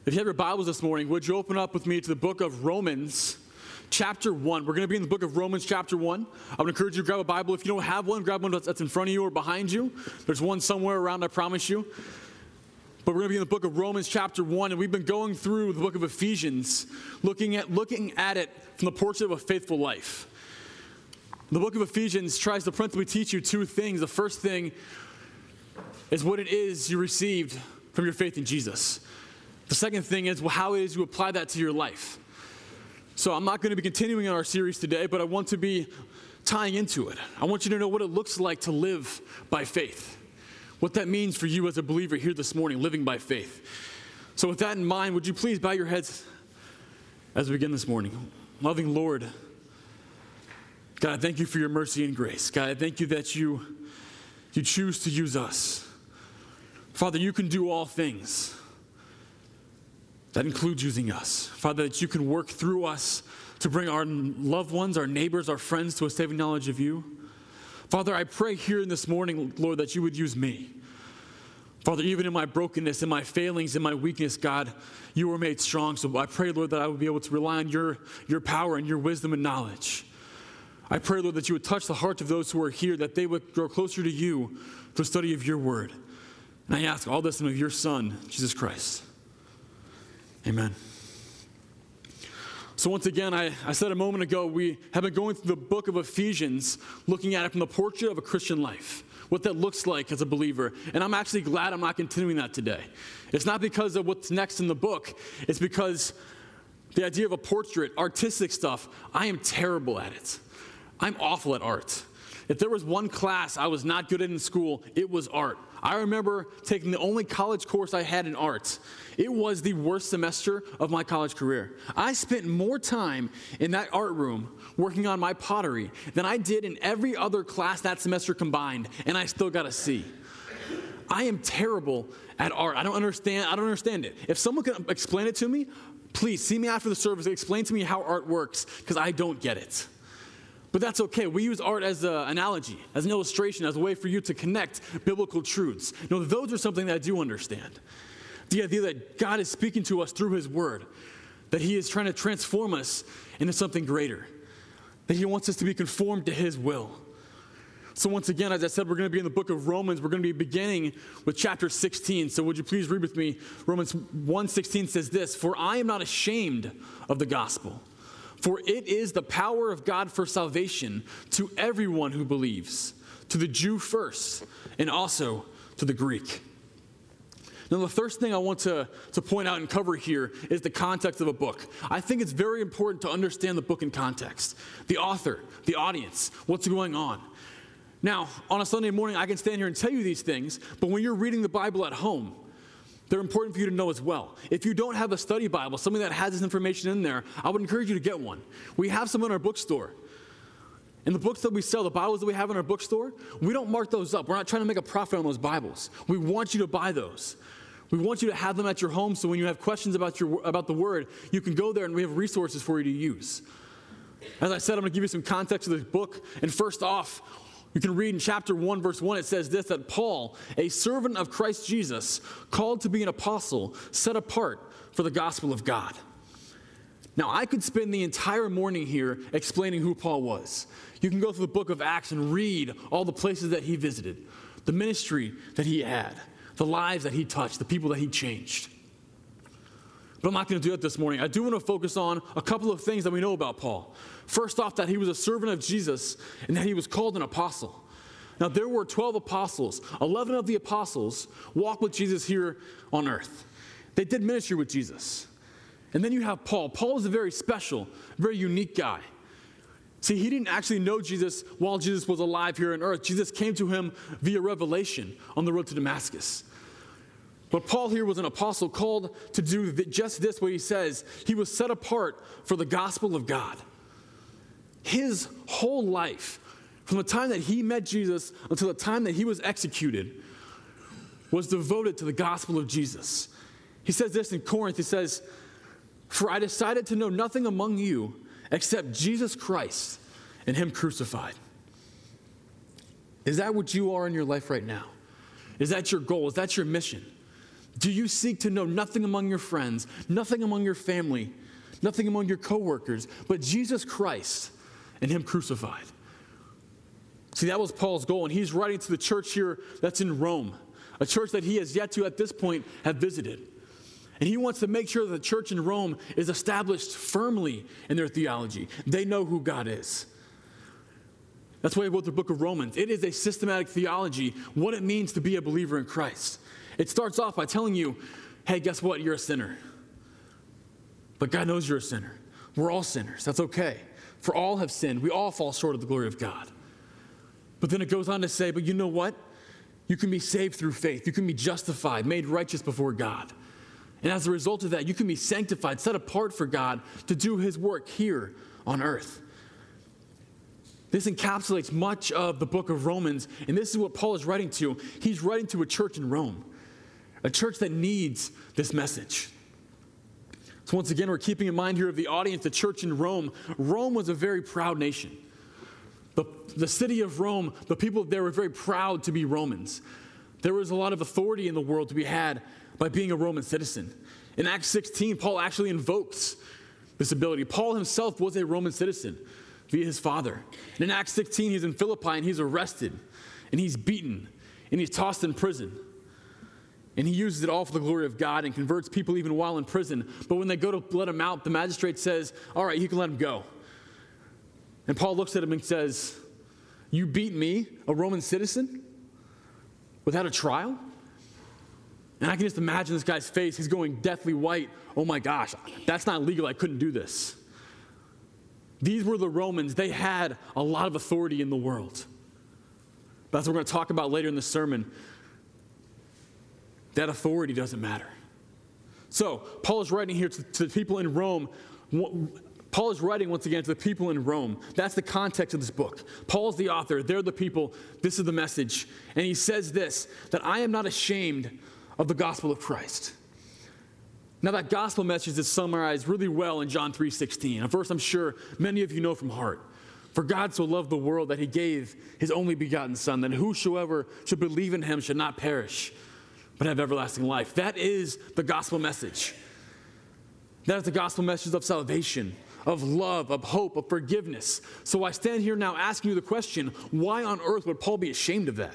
If you have your Bibles this morning, would you open up with me to the book of Romans, chapter 1. We're going to be in the book of Romans, chapter 1. I would encourage you to grab a Bible. If you don't have one, grab one that's in front of you or behind you. There's one somewhere around, I promise you. But we're going to be in the book of Romans, chapter 1, and we've been going through the book of Ephesians, looking at it from the portrait of a faithful life. The book of Ephesians tries to principally teach you two things. The first thing is what it is you received from your faith in Jesus. The second thing is how it is you apply that to your life. So I'm not going to be continuing in our series today, but I want to be tying into it. I want you to know what it looks like to live by faith, what that means for you as a believer here this morning, living by faith. So with that in mind, would you please bow your heads as we begin this morning? Loving Lord, God, I thank you for your mercy and grace. God, I thank you that you choose to use us. Father, you can do all things. That includes using us. Father, that you can work through us to bring our loved ones, our neighbors, our friends to a saving knowledge of you. Father, I pray here in this morning, Lord, that you would use me. Father, even in my brokenness, in my failings, in my weakness, God, you were made strong. So I pray, Lord, that I would be able to rely on your power and your wisdom and knowledge. I pray, Lord, that you would touch the hearts of those who are here, that they would grow closer to you through the study of your word. And I ask all this in the name of your Son, Jesus Christ. Amen. So once again, I said a moment ago, we have been going through the book of Ephesians, looking at it from the portrait of a Christian life, what that looks like as a believer. And I'm actually glad I'm not continuing that today. It's not because of what's next in the book. It's because the idea of a portrait, artistic stuff, I am terrible at it. I'm awful at art. If there was one class I was not good at in school, it was art. I remember taking the only college course I had in art. It was the worst semester of my college career. I spent more time in that art room working on my pottery than I did in every other class that semester combined, and I still got a C. I am terrible at art. I don't understand it. If someone can explain it to me, please see me after the service and explain to me how art works, because I don't get it. But that's okay. We use art as an analogy, as an illustration, as a way for you to connect biblical truths. No, those are something that I do understand. The idea that God is speaking to us through his word, that he is trying to transform us into something greater, that he wants us to be conformed to his will. So once again, as I said, we're going to be in the book of Romans. We're going to be beginning with chapter 16. So would you please read with me? Romans 1:16 says this, "For I am not ashamed of the gospel. For it is the power of God for salvation to everyone who believes, to the Jew first, and also to the Greek." Now, the first thing I want to point out and cover here is the context of a book. I think it's very important to understand the book in context. The author, the audience, what's going on. Now, on a Sunday morning, I can stand here and tell you these things, but when you're reading the Bible at home, they're important for you to know as well. If you don't have a study Bible, something that has this information in there, I would encourage you to get one. We have some in our bookstore. And the books that we sell, the Bibles that we have in our bookstore, we don't mark those up. We're not trying to make a profit on those Bibles. We want you to buy those. We want you to have them at your home so when you have questions about the Word, you can go there and we have resources for you to use. As I said, I'm going to give you some context of this book. And first off, you can read in chapter 1, verse 1, it says this, that Paul, a servant of Christ Jesus, called to be an apostle, set apart for the gospel of God. Now, I could spend the entire morning here explaining who Paul was. You can go through the book of Acts and read all the places that he visited, the ministry that he had, the lives that he touched, the people that he changed. But I'm not going to do that this morning. I do want to focus on a couple of things that we know about Paul. First off, that he was a servant of Jesus and that he was called an apostle. Now, there were 12 apostles. 11 of the apostles walked with Jesus here on earth. They did ministry with Jesus. And then you have Paul. Paul is a very special, very unique guy. See, he didn't actually know Jesus while Jesus was alive here on earth. Jesus came to him via revelation on the road to Damascus. But Paul here was an apostle called to do just this, what he says. He was set apart for the gospel of God. His whole life, from the time that he met Jesus until the time that he was executed, was devoted to the gospel of Jesus. He says this in Corinth, he says, "For I decided to know nothing among you except Jesus Christ and him crucified." Is that what you are in your life right now? Is that your goal? Is that your mission? Do you seek to know nothing among your friends, nothing among your family, nothing among your coworkers, but Jesus Christ and him crucified? See, that was Paul's goal, and he's writing to the church here that's in Rome, a church that he has yet to, at this point, have visited. And he wants to make sure that the church in Rome is established firmly in their theology. They know who God is. That's why he wrote the book of Romans. It is a systematic theology, what it means to be a believer in Christ. It starts off by telling you, hey, guess what? You're a sinner. But God knows you're a sinner. We're all sinners. That's okay. For all have sinned. We all fall short of the glory of God. But then it goes on to say, but you know what? You can be saved through faith. You can be justified, made righteous before God. And as a result of that, you can be sanctified, set apart for God to do his work here on earth. This encapsulates much of the book of Romans, and this is what Paul is writing to. He's writing to a church in Rome, a church that needs this message. So once again, we're keeping in mind here of the audience, the church in Rome. Rome was a very proud nation. The city of Rome, the people there were very proud to be Romans. There was a lot of authority in the world to be had by being a Roman citizen. In Acts 16, Paul actually invokes this ability. Paul himself was a Roman citizen via his father. And in Acts 16, he's in Philippi and he's arrested and he's beaten and he's tossed in prison. And he uses it all for the glory of God and converts people even while in prison. But when they go to let him out, the magistrate says, all right, you can let him go. And Paul looks at him and says, you beat me, a Roman citizen, without a trial? And I can just imagine this guy's face. He's going deathly white. Oh my gosh, that's not legal. I couldn't do this. These were the Romans. They had a lot of authority in the world. That's what we're going to talk about later in the sermon. That authority doesn't matter. So, Paul is writing here to the people in Rome. Paul is writing once again to the people in Rome. That's the context of this book. Paul's the author. They're the people. This is the message. And he says this, that I am not ashamed of the gospel of Christ. Now that gospel message is summarized really well in John 3:16, a verse I'm sure many of you know from heart. For God so loved the world that he gave his only begotten Son, that whosoever should believe in him should not perish, but have everlasting life. That is the gospel message. That is the gospel message of salvation, of love, of hope, of forgiveness. So I stand here now asking you the question, why on earth would Paul be ashamed of that?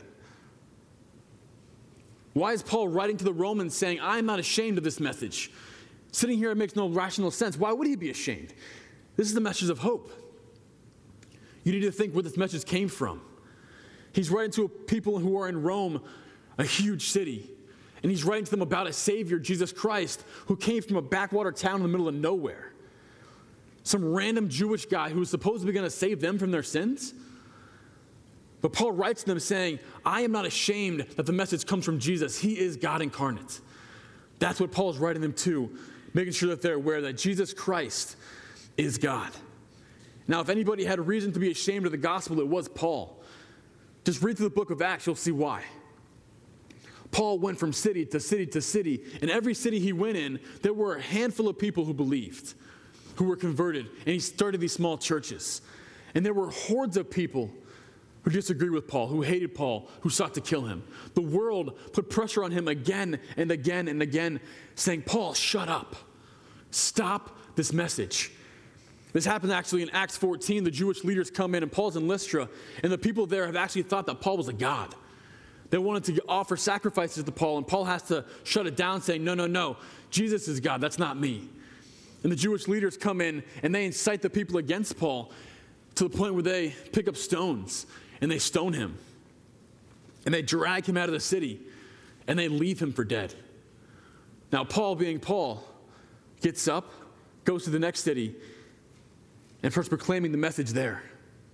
Why is Paul writing to the Romans saying, I'm not ashamed of this message? Sitting here, it makes no rational sense. Why would he be ashamed? This is the message of hope. You need to think where this message came from. He's writing to people who are in Rome, a huge city. And he's writing to them about a Savior, Jesus Christ, who came from a backwater town in the middle of nowhere. Some random Jewish guy who was supposedly going to save them from their sins. But Paul writes to them saying, I am not ashamed that the message comes from Jesus. He is God incarnate. That's what Paul is writing them to, making sure that they're aware that Jesus Christ is God. Now, if anybody had a reason to be ashamed of the gospel, it was Paul. Just read through the book of Acts, you'll see why. Paul went from city to city to city, and every city he went in, there were a handful of people who believed, who were converted, and he started these small churches. And there were hordes of people who disagreed with Paul, who hated Paul, who sought to kill him. The world put pressure on him again and again and again, saying, Paul, shut up. Stop this message. This happened actually in Acts 14. The Jewish leaders come in, and Paul's in Lystra, and the people there have actually thought that Paul was a god. They wanted to offer sacrifices to Paul, and Paul has to shut it down, saying, no, Jesus is God, that's not me. And the Jewish leaders come in, and they incite the people against Paul to the point where they pick up stones, and they stone him. And they drag him out of the city, and they leave him for dead. Now, Paul, being Paul, gets up, goes to the next city, and starts proclaiming the message there.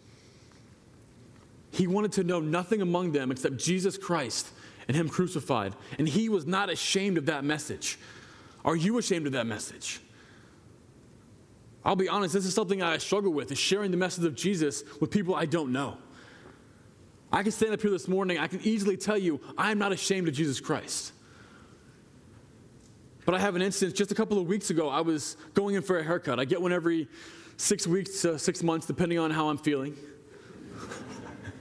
He wanted to know nothing among them except Jesus Christ and him crucified. And he was not ashamed of that message. Are you ashamed of that message? I'll be honest, this is something I struggle with, is sharing the message of Jesus with people I don't know. I can stand up here this morning, I can easily tell you, I'm not ashamed of Jesus Christ. But I have an instance, just a couple of weeks ago, I was going in for a haircut. I get one every 6 weeks to 6 months, depending on how I'm feeling.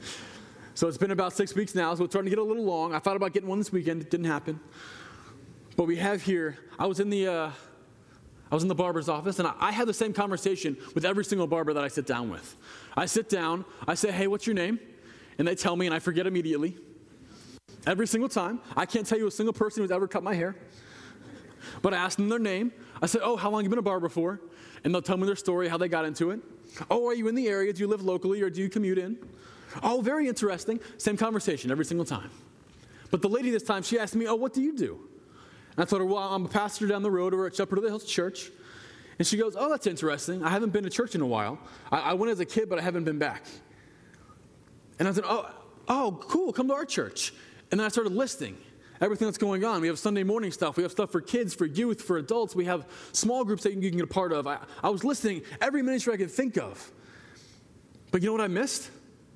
So it's been about 6 weeks now, so it's starting to get a little long. I thought about getting one this weekend. It didn't happen. But we have here, I was in the barber's office, and I have the same conversation with every single barber that I sit down with. I sit down, I say, hey, what's your name? And they tell me, and I forget immediately. Every single time. I can't tell you a single person who's ever cut my hair. But I ask them their name. I say, oh, how long have you been a barber for? And they'll tell me their story, how they got into it. Oh, are you in the area? Do you live locally, or do you commute in? Oh, very interesting. Same conversation every single time. But the lady this time, she asked me, oh, what do you do? And I told her, well, I'm a pastor down the road over at Shepherd of the Hills Church. And she goes, oh, that's interesting. I haven't been to church in a while. I went as a kid, but I haven't been back. And I said, oh, cool, come to our church. And then I started listing everything that's going on. We have Sunday morning stuff. We have stuff for kids, for youth, for adults. We have small groups that you can get a part of. I was listing every ministry I could think of. But you know what I missed?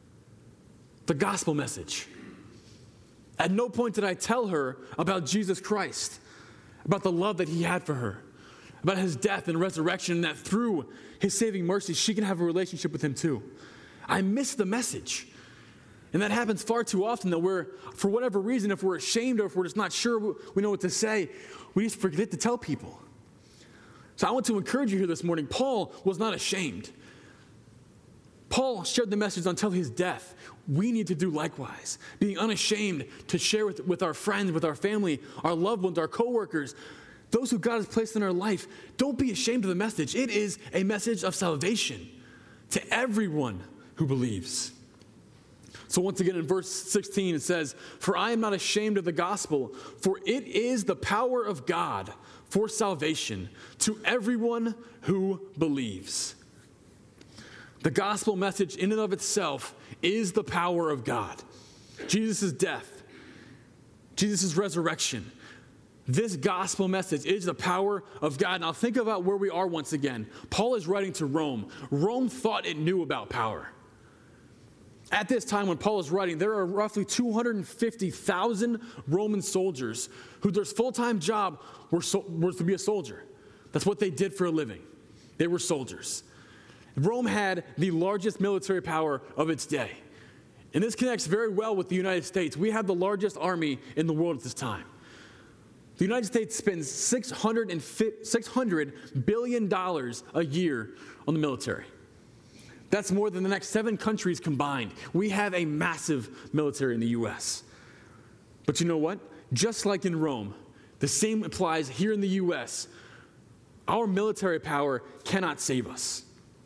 The gospel message. At no point did I tell her about Jesus Christ, about the love that he had for her, about his death and resurrection, and that through his saving mercy, she can have a relationship with him too. I missed the message. And that happens far too often, that we're, for whatever reason, if we're ashamed or if we're just not sure we know what to say, we just forget to tell people. So I want to encourage you here this morning. Paul was not ashamed. Paul shared the message until his death. We need to do likewise, being unashamed to share with our friends, with our family, our loved ones, our coworkers, those who God has placed in our life. Don't be ashamed of the message. It is a message of salvation to everyone who believes. So once again in verse 16 it says, for I am not ashamed of the gospel, for it is the power of God for salvation to everyone who believes. The gospel message in and of itself is the power of God. Jesus' death, Jesus' resurrection. This gospel message is the power of God. Now think about where we are once again. Paul is writing to Rome. Rome thought it knew about power. At this time when Paul is writing, there are roughly 250,000 Roman soldiers who their full-time job was to be a soldier. That's what they did for a living. They were soldiers. Rome had the largest military power of its day. And this connects very well with the United States. We have the largest army in the world at this time. The United States spends $600 billion a year on the military. That's more than the next 7 countries combined. We have a massive military in the U.S. But you know what? Just like in Rome, the same applies here in the U.S. Our military power cannot save us.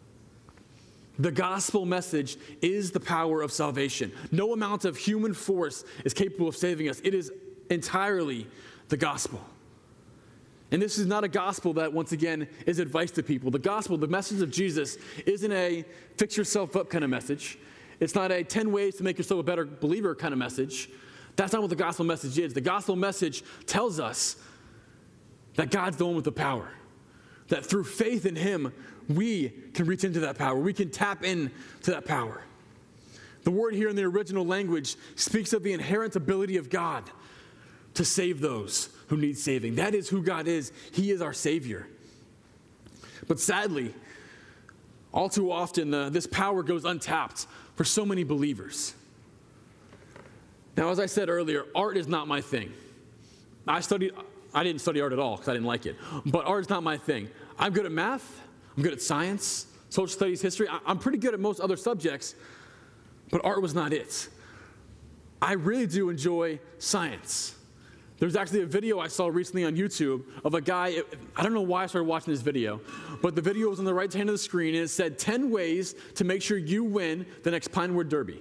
The gospel message is the power of salvation. No amount of human force is capable of saving us. It is entirely the gospel. And this is not a gospel that, once again, is advice to people. The gospel, the message of Jesus, isn't a fix yourself up kind of message. It's not a 10 ways to make yourself a better believer kind of message. That's not what the gospel message is. The gospel message tells us that God's the one with the power. That through faith in him, we can reach into that power. We can tap into that power. The word here in the original language speaks of the inherent ability of God to save those who need saving. That is who God is. He is our Savior. But sadly, all too often, this power goes untapped for so many believers. Now, as I said earlier, art is not my thing. I didn't study art at all because I didn't like it. But art is not my thing. I'm good at math. I'm good at science, social studies, history. I'm pretty good at most other subjects, but art was not it. I really do enjoy science. There's actually a video I saw recently on YouTube of a guy, I don't know why I started watching this video, but the video was on the right hand of the screen, and it said 10 ways to make sure you win the next Pinewood Derby.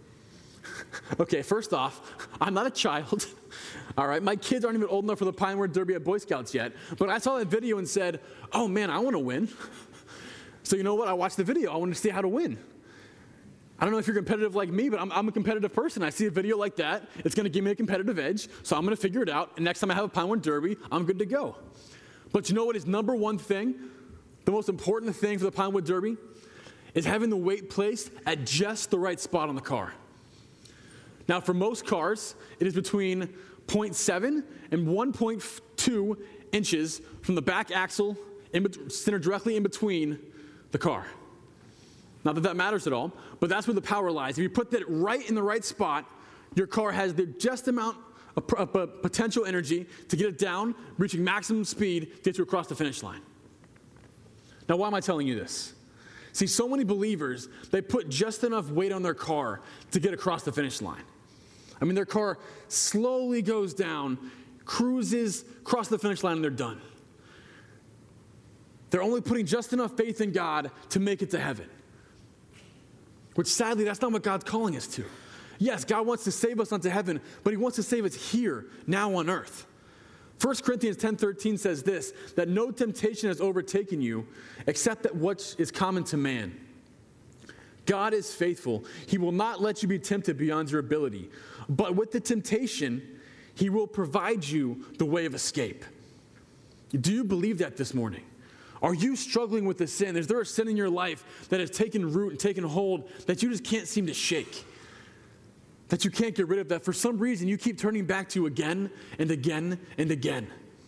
Okay, first off, I'm not a child. All right, my kids aren't even old enough for the Pinewood Derby at Boy Scouts yet, but I saw that video and said, oh man, I want to win. So you know what? I watched the video. I wanted to see how to win. I don't know if you're competitive like me, but I'm a competitive person. I see a video like that. It's going to give me a competitive edge, so I'm going to figure it out. And next time I have a Pinewood Derby, I'm good to go. But you know what is number one thing, the most important thing for the Pinewood Derby, is having the weight placed at just the right spot on the car. Now, for most cars, it is between 0.7 and 1.2 inches from the back axle, centered directly in between the car. Not that that matters at all, but that's where the power lies. If you put that right in the right spot, your car has the just amount a potential energy to get it down, reaching maximum speed, get you across the finish line. Now, why am I telling you this? See, so many believers, they put just enough weight on their car to get across the finish line. I mean, their car slowly goes down, cruises, across the finish line, and they're done. They're only putting just enough faith in God to make it to heaven. Which sadly, that's not what God's calling us to. Yes, God wants to save us unto heaven, but he wants to save us here, now on earth. 1 Corinthians 10:13 says this, that no temptation has overtaken you except that what is common to man. God is faithful. He will not let you be tempted beyond your ability. But with the temptation, he will provide you the way of escape. Do you believe that this morning? Are you struggling with the sin? Is there a sin in your life that has taken root and taken hold that you just can't seem to shake? That you can't get rid of, that for some reason you keep turning back to again and again and again.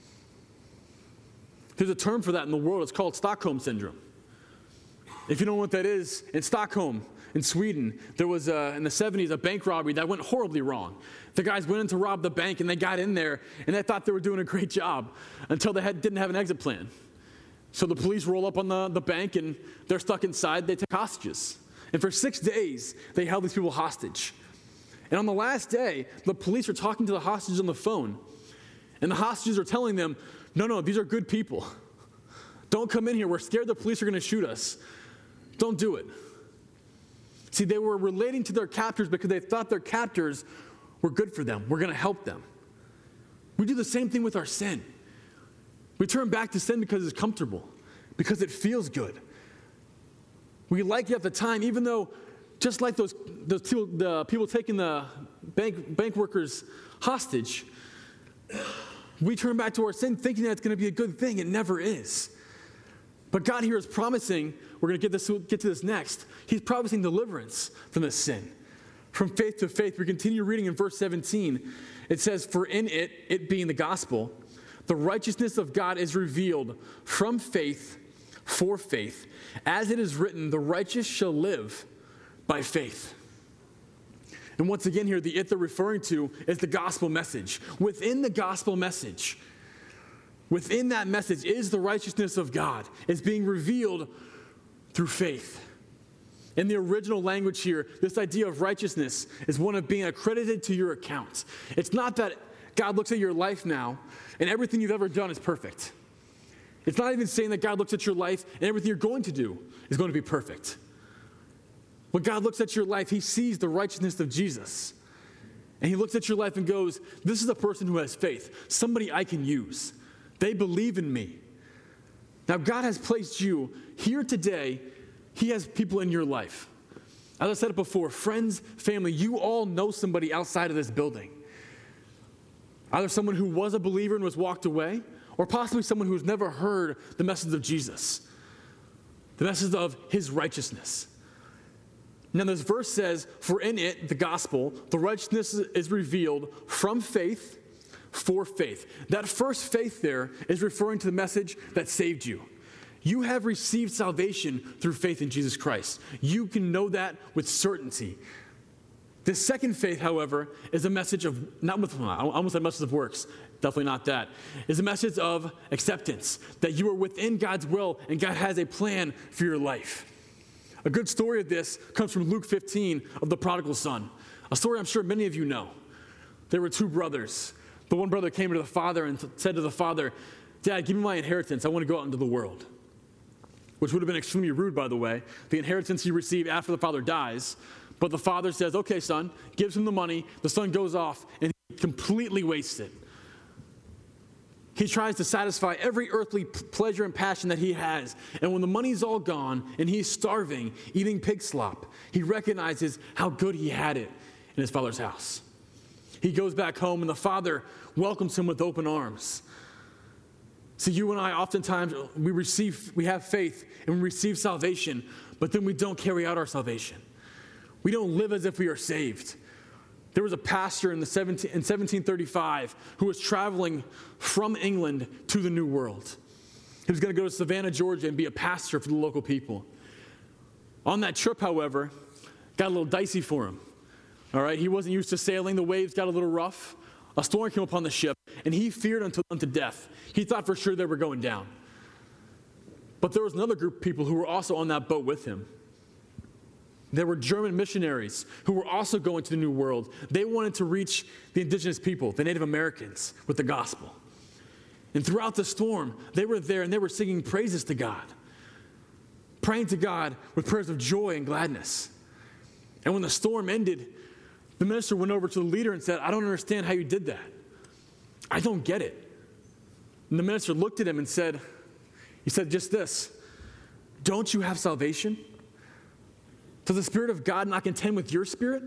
There's a term for that in the world. It's called Stockholm Syndrome. If you don't know what that is, in Stockholm, in Sweden, there was, in the 70s, a bank robbery that went horribly wrong. The guys went in to rob the bank, and they got in there, and they thought they were doing a great job until they didn't have an exit plan. So the police roll up on the bank, and they're stuck inside. They take hostages. And for 6 days, they held these people hostage. And on the last day, the police are talking to the hostages on the phone. And the hostages are telling them, no, these are good people. Don't come in here. We're scared the police are going to shoot us. Don't do it. See, they were relating to their captors because they thought their captors were good for them. We're going to help them. We do the same thing with our sin. We turn back to sin because it's comfortable, because it feels good. We like it at the time, even though just like those people, the people taking the bank workers hostage, we turn back to our sin thinking that it's going to be a good thing. It never is. But God here is promising, we're going to get to this next, he's promising deliverance from this sin. From faith to faith, we continue reading in verse 17. It says, for in it being the gospel, the righteousness of God is revealed from faith for faith. As it is written, the righteous shall live by faith. And once again here, the it they're referring to is the gospel message. Within the gospel message, within that message is the righteousness of God. It's being revealed through faith. In the original language here, this idea of righteousness is one of being accredited to your account. It's not that God looks at your life now and everything you've ever done is perfect. It's not even saying that God looks at your life and everything you're going to do is going to be perfect. When God looks at your life, he sees the righteousness of Jesus. And he looks at your life and goes, this is a person who has faith, somebody I can use. They believe in me. Now, God has placed you here today. He has people in your life. As I said it before, friends, family, you all know somebody outside of this building. Either someone who was a believer and was walked away, or possibly someone who's never heard the message of Jesus, the message of his righteousness. Now this verse says, for in it, the gospel, the righteousness is revealed from faith for faith. That first faith there is referring to the message that saved you. You have received salvation through faith in Jesus Christ. You can know that with certainty. The second faith, however, is a message of, I almost said message of works, definitely not that, is a message of acceptance, that you are within God's will and God has a plan for your life. A good story of this comes from Luke 15 of the prodigal son, a story I'm sure many of you know. There were two brothers. The one brother came to the father and said to the father, Dad, give me my inheritance. I want to go out into the world. Which would have been extremely rude, by the way. The inheritance you receive after the father dies. But the father says, okay, son, gives him the money. The son goes off and he completely wastes it. He tries to satisfy every earthly pleasure and passion that he has. And when the money's all gone and he's starving, eating pig slop, he recognizes how good he had it in his father's house. He goes back home and the father welcomes him with open arms. See, you and I, oftentimes, we have faith and we receive salvation, but then we don't carry out our salvation. We don't live as if we are saved. There was a pastor in 1735 who was traveling from England to the New World. He was going to go to Savannah, Georgia, and be a pastor for the local people. On that trip, however, got a little dicey for him. All right, he wasn't used to sailing. The waves got a little rough. A storm came upon the ship, and he feared unto death. He thought for sure they were going down. But there was another group of people who were also on that boat with him. There were German missionaries who were also going to the New World. They wanted to reach the indigenous people, the Native Americans, with the gospel. And throughout the storm, they were there and they were singing praises to God, praying to God with prayers of joy and gladness. And when the storm ended, the minister went over to the leader and said, I don't understand how you did that. I don't get it. And the minister looked at him and said, just this, don't you have salvation? Does the Spirit of God not contend with your spirit?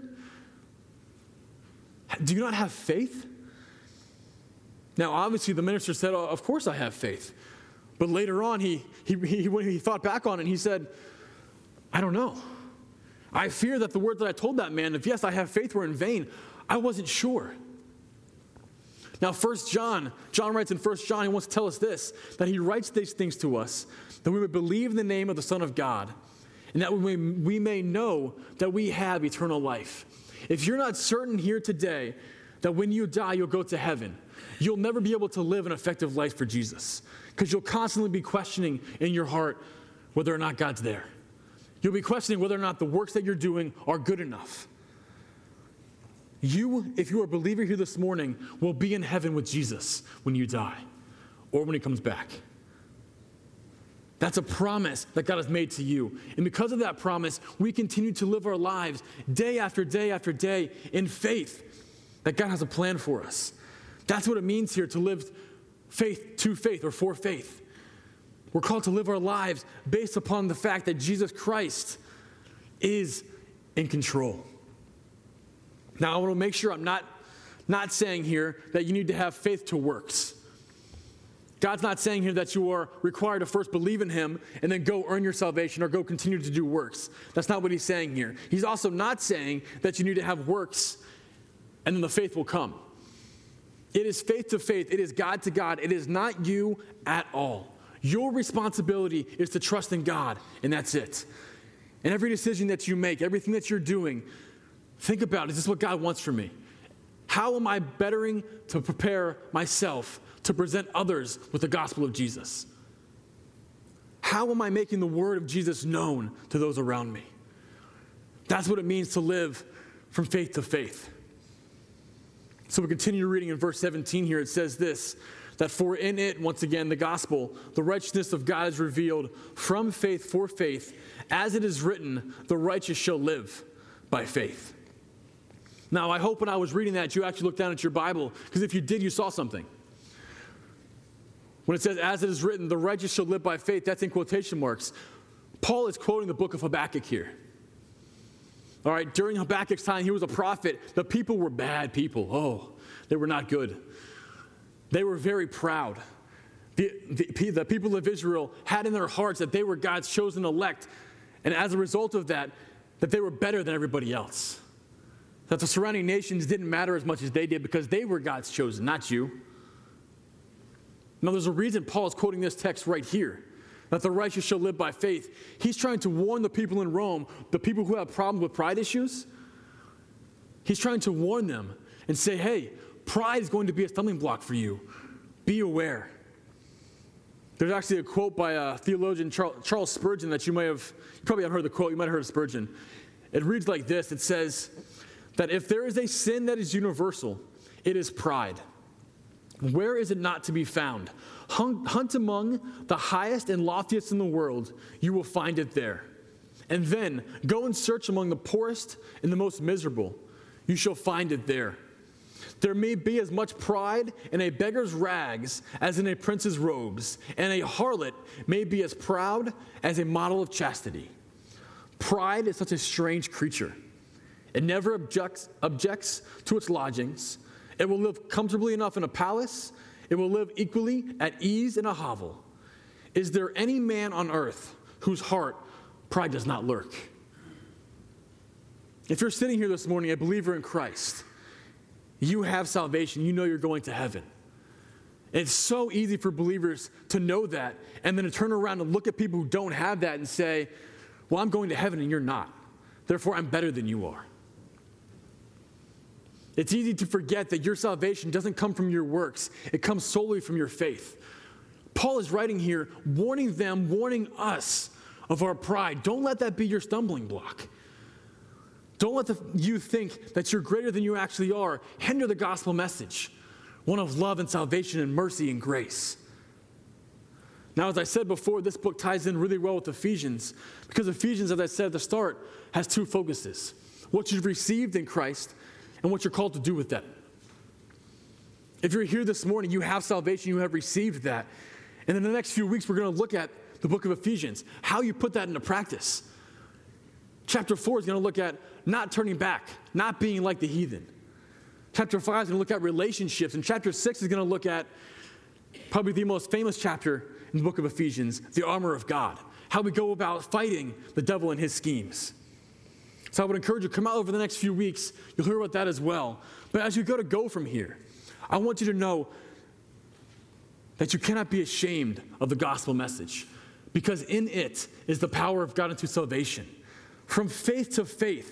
Do you not have faith? Now, obviously, the minister said, oh, of course I have faith. But later on, when he thought back on it, he said, I don't know. I fear that the words that I told that man, if yes, I have faith, were in vain. I wasn't sure. Now, John writes in 1 John, he wants to tell us this, that he writes these things to us, that we would believe in the name of the Son of God, and that we may know that we have eternal life. If you're not certain here today that when you die, you'll go to heaven, you'll never be able to live an effective life for Jesus, because you'll constantly be questioning in your heart whether or not God's there. You'll be questioning whether or not the works that you're doing are good enough. You, if you are a believer here this morning, will be in heaven with Jesus when you die or when he comes back. That's a promise that God has made to you. And because of that promise, we continue to live our lives day after day after day in faith that God has a plan for us. That's what it means here to live faith to faith or for faith. We're called to live our lives based upon the fact that Jesus Christ is in control. Now, I want to make sure I'm not saying here that you need to have faith to works. God's not saying here that you are required to first believe in him and then go earn your salvation or go continue to do works. That's not what he's saying here. He's also not saying that you need to have works and then the faith will come. It is faith to faith. It is God to God. It is not you at all. Your responsibility is to trust in God, and that's it. And every decision that you make, everything that you're doing, think about, is this what God wants from me? How am I bettering to prepare myself to present others with the gospel of Jesus? How am I making the word of Jesus known to those around me? That's what it means to live from faith to faith. So we continue reading in verse 17 here. It says this, that for in it, once again, the gospel, the righteousness of God is revealed from faith for faith. As it is written, the righteous shall live by faith. Now, I hope when I was reading that, you actually looked down at your Bible, because if you did, you saw something. When it says, as it is written, the righteous shall live by faith, that's in quotation marks. Paul is quoting the book of Habakkuk here. All right, during Habakkuk's time, he was a prophet. The people were bad people. Oh, they were not good. They were very proud. The people of Israel had in their hearts that they were God's chosen elect, and as a result of that, that they were better than everybody else. That the surrounding nations didn't matter as much as they did because they were God's chosen, not you. Now, there's a reason Paul is quoting this text right here, that the righteous shall live by faith. He's trying to warn the people in Rome, the people who have problems with pride issues. He's trying to warn them and say, hey, pride is going to be a stumbling block for you. Be aware. There's actually a quote by a theologian, Charles Spurgeon, that you probably haven't heard the quote, you might have heard of Spurgeon. It reads like this. It says that if there is a sin that is universal, it is pride. Where is it not to be found? Hunt among the highest and loftiest in the world, you will find it there. And then go and search among the poorest and the most miserable, you shall find it there. There may be as much pride in a beggar's rags as in a prince's robes, and a harlot may be as proud as a model of chastity. Pride is such a strange creature. It never objects to its lodgings. It will live comfortably enough in a palace. It will live equally at ease in a hovel. Is there any man on earth whose heart pride does not lurk? If you're sitting here this morning, a believer in Christ, you have salvation. You know you're going to heaven. It's so easy for believers to know that and then to turn around and look at people who don't have that and say, well, I'm going to heaven and you're not. Therefore, I'm better than you are. It's easy to forget that your salvation doesn't come from your works. It comes solely from your faith. Paul is writing here, warning them, warning us of our pride. Don't let that be your stumbling block. Don't let you think that you're greater than you actually are hinder the gospel message, one of love and salvation and mercy and grace. Now, as I said before, this book ties in really well with Ephesians, because Ephesians, as I said at the start, has two focuses: what you've received in Christ and what you're called to do with that. If you're here this morning, you have salvation, you have received that. And in the next few weeks, we're going to look at the book of Ephesians, how you put that into practice. Chapter 4 is going to look at not turning back, not being like the heathen. Chapter 5 is going to look at relationships, and chapter 6 is going to look at probably the most famous chapter in the book of Ephesians, the armor of God, how we go about fighting the devil and his schemes. So I would encourage you to come out over the next few weeks. You'll hear about that as well. But as you go from here, I want you to know that you cannot be ashamed of the gospel message, because in it is the power of God unto salvation. From faith to faith,